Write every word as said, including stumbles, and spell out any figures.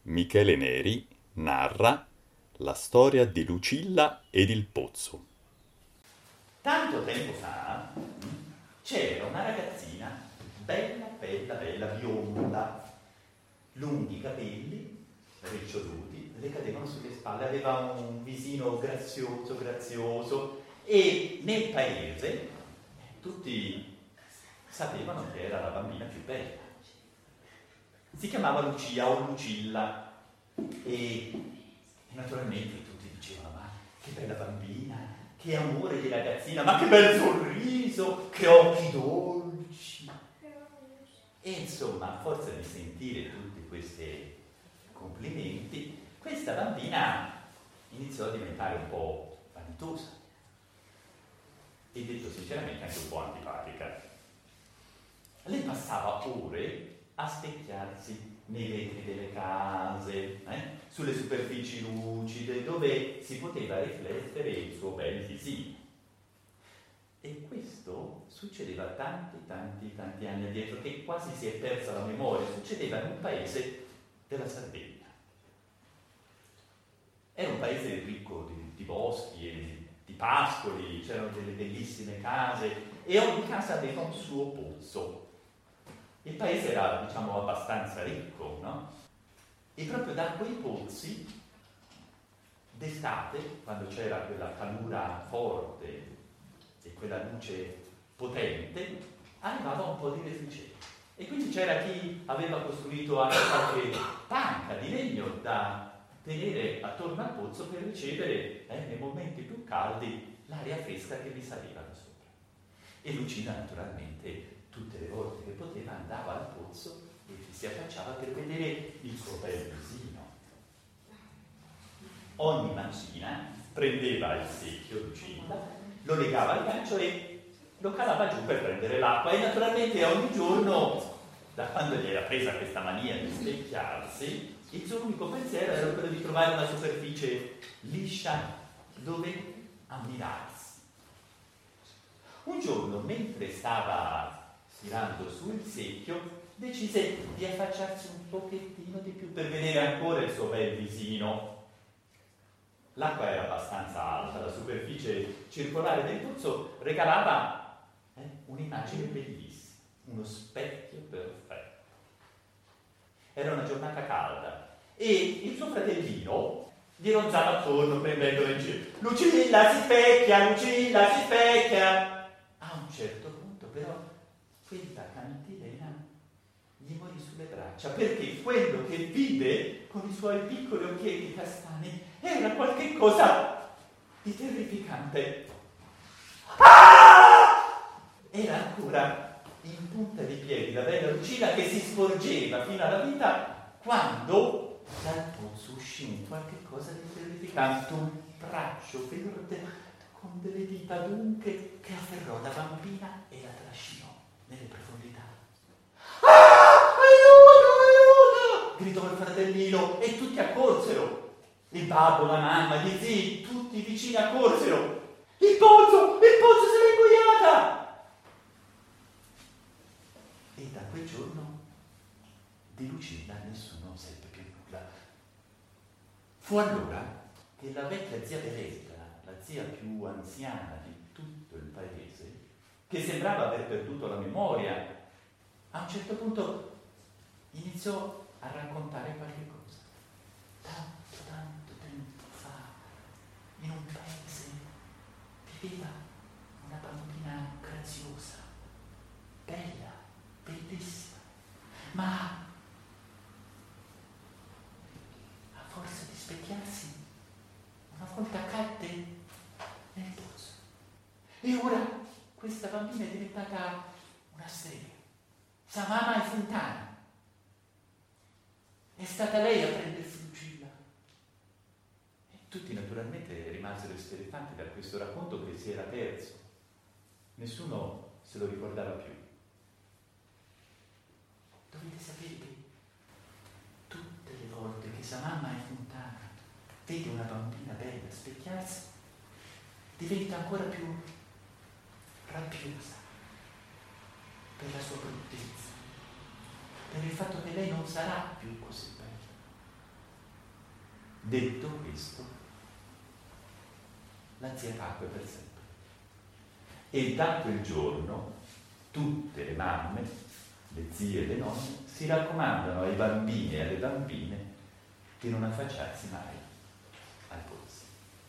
Michele Neri narra la storia di Lucilla ed il pozzo. Tanto tempo fa c'era una ragazzina bella, bella, bella, bionda, lunghi capelli, riccioluti, le cadevano sulle spalle, aveva un visino grazioso, grazioso e nel paese tutti sapevano che era la bambina più bella. Si chiamava Lucia o Lucilla e naturalmente tutti dicevano: ma che bella bambina, che amore di ragazzina, ma che bel sorriso, che occhi dolci. E insomma, a forza di sentire tutti questi complimenti, questa bambina iniziò a diventare un po' vanitosa e, detto sinceramente, anche un po' antipatica. Lei passava ore a specchiarsi nei vetri delle case, eh? sulle superfici lucide, dove si poteva riflettere il suo bel visino. E questo succedeva tanti, tanti, tanti anni addietro, che quasi si è persa la memoria. Succedeva in un paese della Sardegna. Era un paese ricco di, di boschi e di pascoli, c'erano delle bellissime case e ogni casa aveva un suo pozzo. Il paese era, diciamo, abbastanza ricco, no? E proprio da quei pozzi, d'estate, quando c'era quella calura forte e quella luce potente, arrivava un po' di refrigerio. E quindi c'era chi aveva costruito anche qualche panca di legno da tenere attorno al pozzo per ricevere, eh, nei momenti più caldi, l'aria fresca che vi saliva da sopra. E Lucina, naturalmente, tutte le volte che poteva andava al pozzo e si affacciava per vedere il suo bel visino. Ogni mattina prendeva il secchio Lucilla, lo legava al gancio e lo calava giù per prendere l'acqua e naturalmente ogni giorno, da quando gli era presa questa mania di specchiarsi, il suo unico pensiero era quello di trovare una superficie liscia dove ammirarsi. Un giorno, mentre stava tirando su il secchio, decise di affacciarsi un pochettino di più per vedere ancora il suo bel visino. L'acqua era abbastanza alta, la superficie circolare del pozzo regalava eh, un'immagine bellissima, uno specchio perfetto. Era una giornata calda e il suo fratellino gli ronzava attorno prendendolo in giro. Lucilla si specchia, Lucilla si specchia. A un certo punto però quella cantilena gli morì sulle braccia, perché quello che vide con i suoi piccoli occhietti castani era qualche cosa di terrificante. Ah! Era ancora in punta di piedi la bella Lucilla che si sporgeva fino alla vita quando dal pozzo uscì un qualche cosa di terrificante, un braccio verde con delle dita adunche che afferrò la bambina e la trascinò nelle profondità. Ah! Aiuto! Aiuto! Gridò il fratellino e tutti accorsero. Il babbo, la mamma, gli zii, tutti vicini accorsero. Il pozzo! Il pozzo se l'è ingoiata! E da quel giorno di Lucilla nessuno seppe più nulla. Fu allora che la vecchia zia Beretta, la zia più anziana di tutto il paese, che sembrava aver perduto la memoria, a un certo punto iniziò a raccontare qualche cosa. Tanto, tanto tempo fa, in un paese, viveva una bambina graziosa, bella, bellissima, ma a forza di specchiarsi, una volta cadde nel pozzo. E ora questa bambina è diventata una strega. Sa mamma è Fontana. È stata lei a prendersi Lucilla. E tutti naturalmente rimasero esterrefanti da questo racconto che si era perso. Nessuno se lo ricordava più. Dovete sapere che tutte le volte che sa mamma è Fontana vede una bambina bella specchiarsi, diventa ancora più rabbiosa per la sua bruttezza, per il fatto che lei non sarà più così bella. Detto questo, la zia tacque per sempre. E da quel giorno tutte le mamme, le zie e le nonne, si raccomandano ai bambini e alle bambine di non affacciarsi mai al pozzo.